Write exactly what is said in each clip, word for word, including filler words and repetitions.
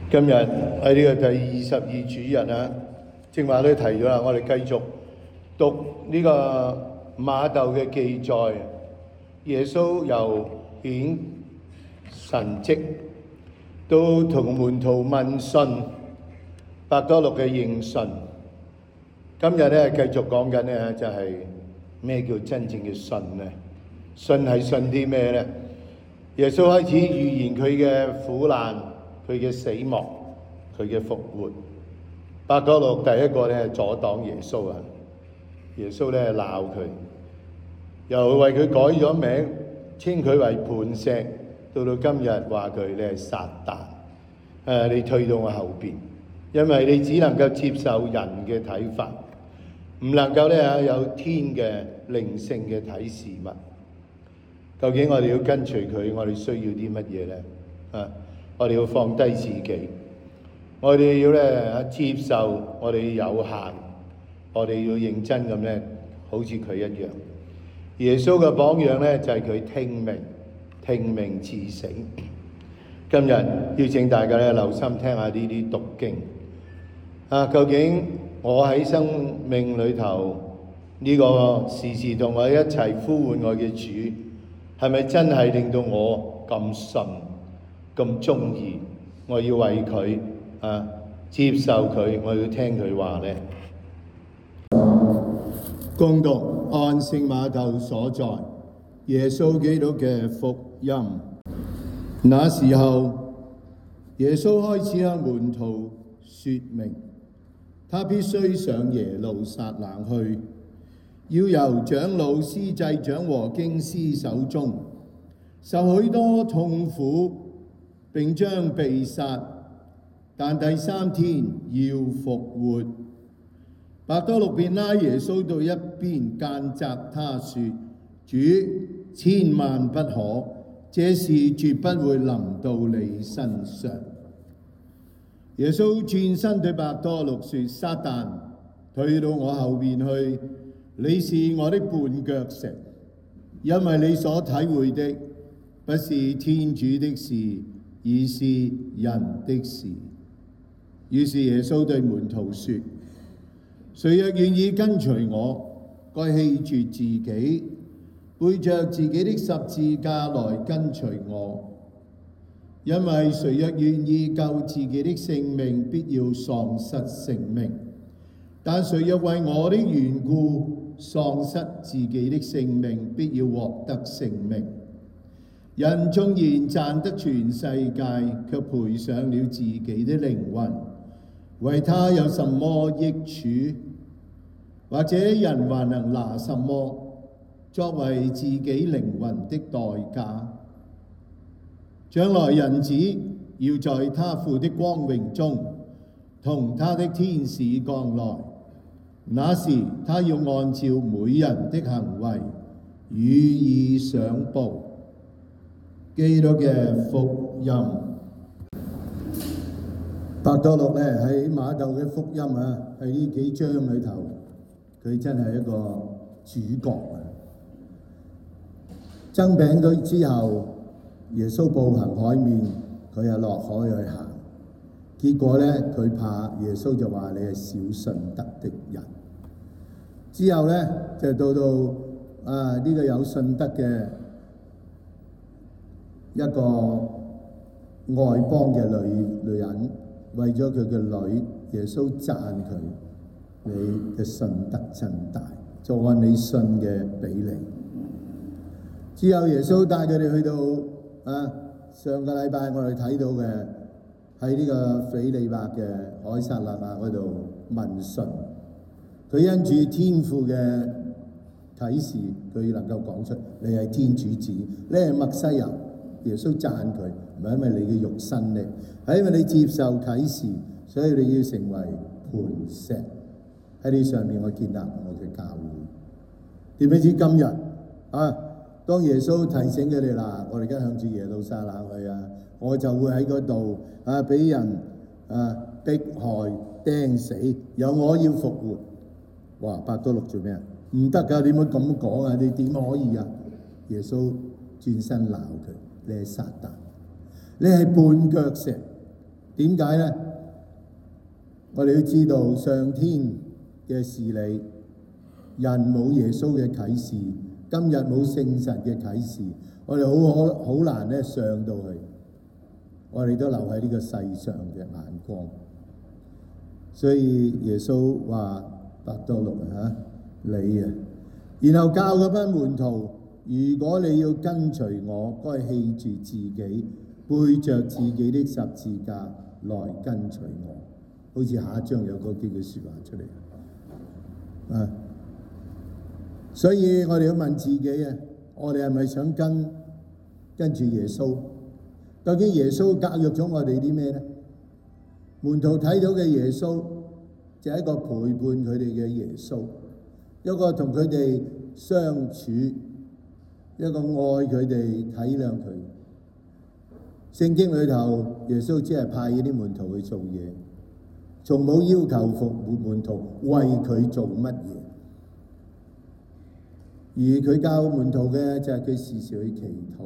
今日喺呢個第二十二主日啊，正話都提咗啦，我哋繼續讀呢個馬竇嘅記載，耶穌由顯神蹟到同門徒問訊，伯多祿嘅認信。今日咧繼續講緊咧就係咩叫真正嘅信咧？信係信啲咩咧？耶穌開始預言佢嘅苦難、佢嘅死亡、佢嘅復活。伯多祿第一個咧阻擋耶穌啊！耶穌咧鬧佢，又為佢改咗名，稱佢為磐石。到到今日話佢你係撒旦，誒你退到我後邊，因為你只能夠接受人嘅睇法，唔能夠咧有天嘅靈性嘅睇事物。究竟我哋要跟隨佢，我哋需要啲乜嘢咧？啊，我哋要放低自己，我哋要咧接受我哋有限，我哋要認真咁咧，好似佢一樣。耶穌嘅榜樣咧就係佢聽命。聽命至死。今日要請大家咧留心聽下呢啲讀經啊！究竟我喺生命裏頭呢個時時同我一齊呼喚我嘅主，係咪真係令到我咁信、咁中意？我要為佢啊接受佢，我要聽佢話咧。恭讀按聖馬竇所在耶穌基督嘅福音。那時候，耶穌開始向門徒說明，他必須上耶路撒冷去，要由長老、司祭長和經師手中受許多痛苦，並將被殺，但第三天要復活。伯多祿便拉耶穌到一邊，諫責他說：主，千萬不可，這事絕不會臨到你身上。耶穌轉身對伯多祿說：撒旦，退到我後面去，你是我的絆腳石，因為你所體會的不是天主的事，而是人的事。於是耶穌對門徒說：誰若願意跟隨我，該棄絕自己，背着自己的十字架來跟隨我。因為誰若願意救自己的性命，必要喪失性命；但誰若為我的緣故喪失自己的性命，必要獲得性命。人縱然賺得全世界，卻賠上了自己的靈魂，為他有什麼益處？或者人還能拿什麼作為自己靈魂的代價？將來人子要在他父的光榮中同他的天使降來，那時他要按照每人的行為予以賞報。基督嘅福音。伯多祿咧喺馬竇嘅福音啊，喺呢幾章裏頭，佢真係一個主角啊！增餅佢之後，耶穌步行海面，佢又落海去行。結果咧，佢怕耶穌就話你係小信德的人。之後咧就到到啊呢、這個有信德嘅一個外邦嘅女女人，為咗佢嘅女，耶穌讚佢。你嘅信德真大，就按你信嘅比例。之後耶穌帶佢哋去到啊，上個禮拜我哋睇到嘅喺呢個斐理伯嘅凱撒勒雅嗰度問訊，佢因住天父嘅啟示，佢能夠講出你係天主子，你係默西亞。耶穌讚佢，唔係因為你嘅肉身咧，係因為你接受啟示，所以你要成為磐石。喺呢上面我建立我嘅教會。點不知今日啊，當耶穌提醒佢哋啦，我哋而家向住耶路撒冷去啊，我就會喺嗰度啊俾人啊迫害釘死，有我要復活。哇！伯多祿做咩啊？唔得㗎，點會咁講啊？你點可以啊？耶穌轉身鬧佢：你係撒旦，你係絆腳石。 點解呢？我哋都知道上天嘅事理，人冇耶穌嘅啟示，今日冇聖神嘅啟示，我哋好可好難咧上到去。我哋都留喺呢個世上嘅眼光，所以耶穌話伯多祿啊，你啊，然後教嗰班門徒，如果你要跟隨我，該棄住自己，背着自己的十字架來跟隨我。好似下一章有嗰幾句説話出嚟啊！所以我哋要問自己啊，我哋係咪想跟跟住耶穌？究竟耶穌教育咗我哋啲咩呢？門徒睇到嘅耶穌就係一個陪伴佢哋嘅耶穌，一個同佢哋相處，一個愛佢哋、體諒佢。聖經裏頭，耶穌只係派呢啲門徒去做嘢，從冇要求服門徒為佢做乜嘢。而佢教門徒嘅就係佢時時去祈禱。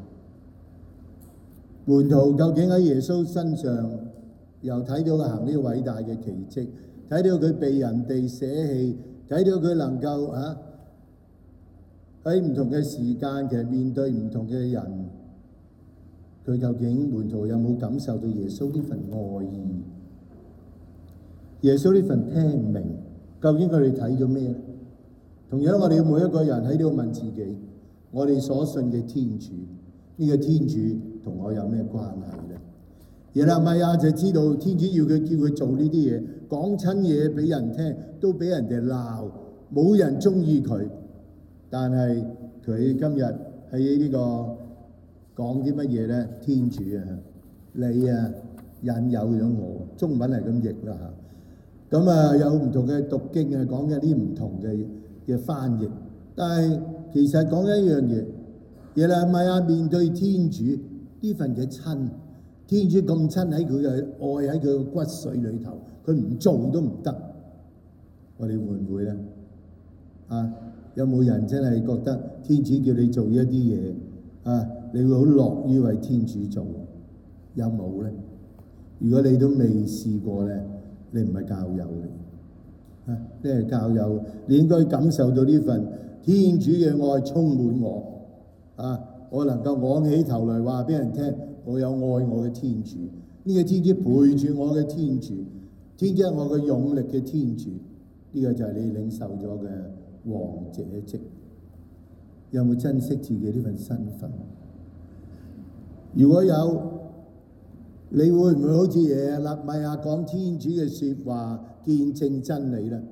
門徒究竟喺耶穌身上又睇到佢行呢個偉大嘅奇蹟，睇到佢被人哋捨棄，睇到佢能夠啊喺唔同嘅時間其實面對唔同嘅人，佢究竟門徒有冇感受到耶穌呢份愛意？耶穌呢份聽明，究竟佢哋睇咗咩咧？同樣我哋每一個人喺度問自己，我哋所信嘅天主，呢個天主同我有咩關係咧？耶肋米亞就知道天主要佢叫佢做呢啲嘢，講親嘢俾人聽，都俾人哋鬧，冇人中意佢。但係佢今日喺呢個講啲乜嘢咧？天主啊，你啊引誘咗我，中文係咁譯啦嚇。咁啊有唔同嘅讀經啊，講緊啲唔同嘅嘅翻譯，但係其實講緊一樣嘢，耶肋米亞面對天主呢份嘅親，天主咁親喺佢嘅愛喺佢嘅骨髓裏頭，佢唔做都唔得。我哋會唔會咧？啊，有冇人真係覺得天主叫你做一啲嘢啊，你會好樂於為天主做？有冇咧？如果你都未試過咧，你唔係教友嚟。啊！你係教友，你應該感受到呢份天主嘅愛充滿我。啊！我能夠昂起頭來話俾人聽，我有愛我嘅天主。呢、這個天主陪住我嘅天主，天主係我嘅勇力嘅天主。呢、這個就係你領受咗嘅王者職。有冇珍惜自己呢份身份？如果有，你會唔會好似耶肋米亞講天主嘅説話，見證真理咧？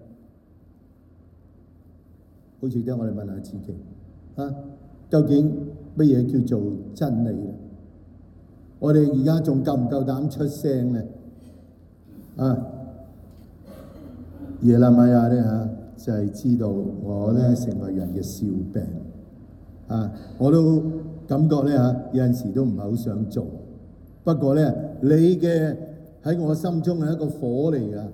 好似得我哋問下自己啊，究竟乜嘢叫做真理咧？我哋而家仲夠唔夠膽出聲咧？啊，耶肋米亞咧嚇就係、是、知道我咧成為人嘅笑柄啊！我都感覺咧嚇有陣時都唔係好想做。不過咧，你嘅喺我心中係一個火嚟㗎。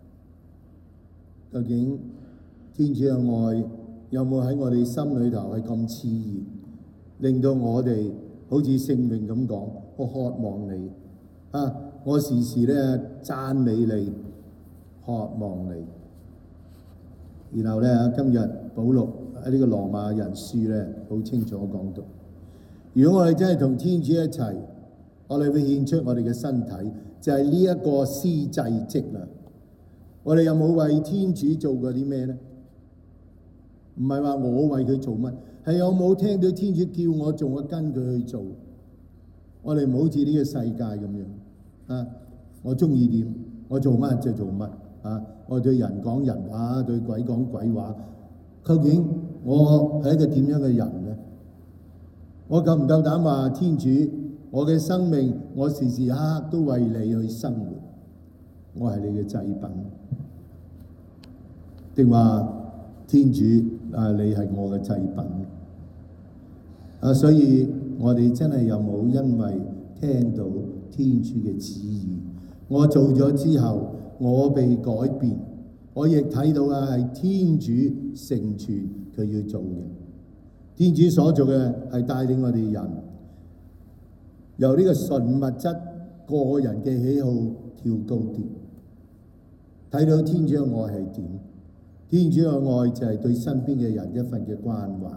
究竟天主嘅愛有冇喺我哋心裏頭係咁熾熱，令到我哋好似聖詠咁講，我渴望你啊！我時時咧讚美你，渴望你。然後咧，今日保祿喺呢個羅馬人書咧，好清楚講到，如果我哋真係同天主一齊，我哋會獻出我哋嘅身體，就係呢一個司祭職啦。我哋有冇為天主做過啲咩咧？唔係話我為佢做乜，係有冇聽到天主叫我做，我跟佢去做。我哋唔好似呢個世界咁樣啊！我中意點，我做乜就做乜啊！我對人講人話，對鬼講鬼話。究竟我係一個點樣嘅人咧？我夠唔夠膽話天主？我嘅生命，我時時刻刻都為你去生活，我係你嘅祭品，定話天主啊，你係我嘅祭品啊？所以我哋真係有冇因為聽到天主嘅旨意，我做咗之後，我被改變，我亦睇到啊係天主成全佢要做嘅，天主所做嘅係帶領我哋人由呢個純物質個人嘅喜好跳高啲，睇到天主嘅愛係點？天主嘅愛就係對身邊嘅人一份嘅關懷。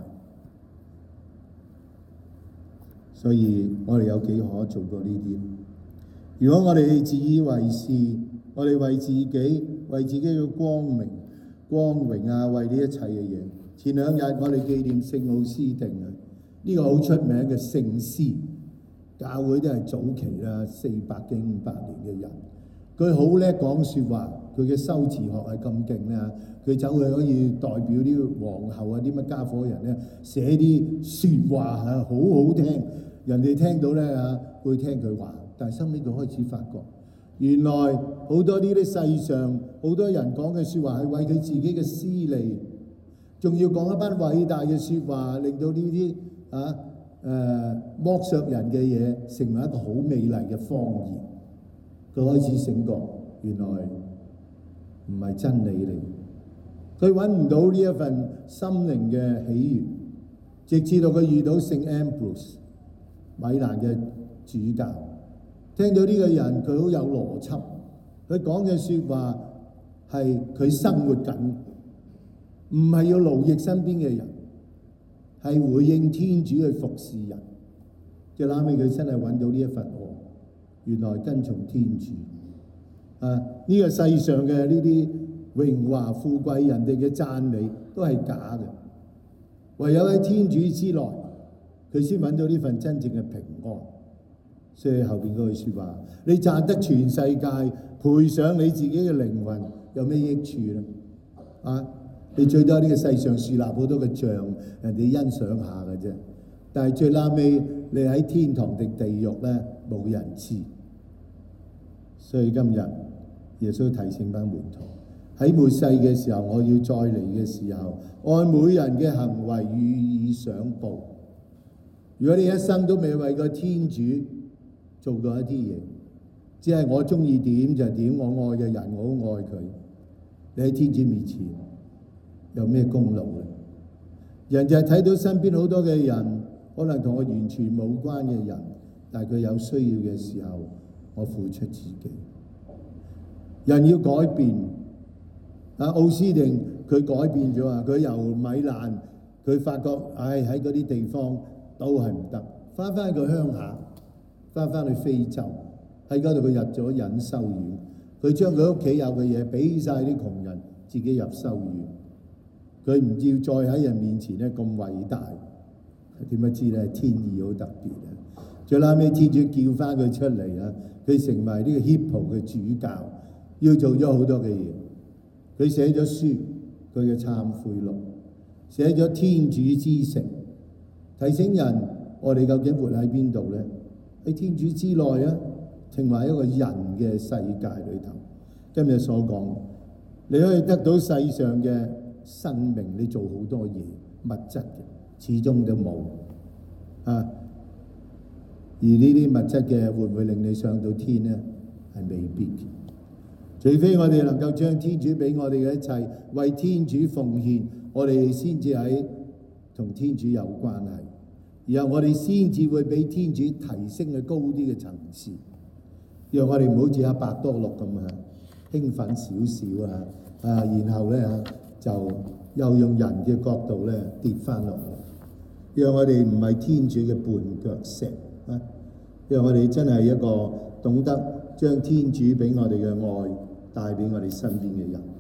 所以我哋有幾可做過呢啲？如果我哋自以為是，我哋為自己、為自己嘅光明、光榮啊，為呢一切嘅嘢。前兩日我哋紀念聖奧斯定啊，呢個好出名嘅聖師，教會都係早期啦，四百幾五百年嘅人。佢好叻講説話，佢嘅修辭學係咁勁啊！佢走去可以代表啲皇后啊、啲乜家伙人咧，寫啲説話係好好聽，人哋聽到咧嚇會聽佢話。但係收尾佢開始發覺，原來好多呢啲世上好多人講嘅説話係為佢自己嘅私利，仲要講一班偉大嘅説話，令到呢啲啊誒剝削人嘅嘢成為一個好美麗嘅謊言。佢開始醒覺，原來唔係真理嚟。佢揾唔到呢一份心靈嘅喜悅，直至到佢遇到聖 Ambrose 米蘭嘅主教，聽到呢個人佢好有邏輯，佢講嘅説話係佢生活緊，唔係要勞役身邊嘅人，係回應天主去服侍人。最後尾佢真係揾到呢一份愛。原來跟從天主啊！呢、這個世上嘅呢啲榮華富貴、人哋嘅讚美都係假嘅，唯有喺天主之內，佢先揾到呢份真正嘅平安。所以後邊嗰句説話：你賺得全世界，賠上你自己嘅靈魂，有咩益處咧？啊！你最多呢個世上樹立好多嘅像，人哋欣賞下嘅啫。但係最拉尾，你喺天堂定地獄咧，冇人知。所以今日耶穌提醒翻門徒，喺末世嘅時候，我要再嚟嘅時候，按每人嘅行為予以賞報。如果你一生都未為個天主做過一啲嘢，只係我中意點就點，我愛嘅人我好愛佢，你喺天主面前有咩功勞咧？人就係睇到身邊好多嘅人，可能同我完全冇關嘅人，但係佢有需要嘅時候，我付出自己。人要改變，啊奧斯定佢改變咗啊！佢由米蘭，佢發覺唉喺嗰啲地方都係唔得，翻返去個鄉下，翻返去非洲，喺嗰度佢入咗隱修院，佢將佢屋企有嘅嘢俾晒啲窮人，自己入修院。佢唔要再喺人面前咧咁偉大，點不知咧天意好特別啊！最後尾天主叫翻佢出嚟啊！佢成為呢個 Hippo 嘅主教，要做咗好多嘅嘢。佢寫咗書，佢嘅懺悔錄，寫咗天主之城，提醒人我哋究竟活喺邊度咧？喺天主之內啊，成為一個人嘅世界裏頭。今日所講，你可以得到世上嘅生命，你做好多嘢物質嘅，始終都冇啊。而呢啲物質嘅會唔會令你上到天呢？係未必嘅。除非我哋能夠將天主俾我哋嘅一切為天主奉獻，我哋先至喺同天主有關係，然後我哋先至會俾天主提升去高啲嘅層次。讓我哋唔好似阿伯多祿咁啊，興奮少少啊，啊，然後咧嚇就又用人嘅角度咧跌翻落嚟。讓我哋唔係天主嘅絆腳石啊！讓我哋真係一個懂得將天主俾我哋嘅愛帶俾我哋身邊嘅人。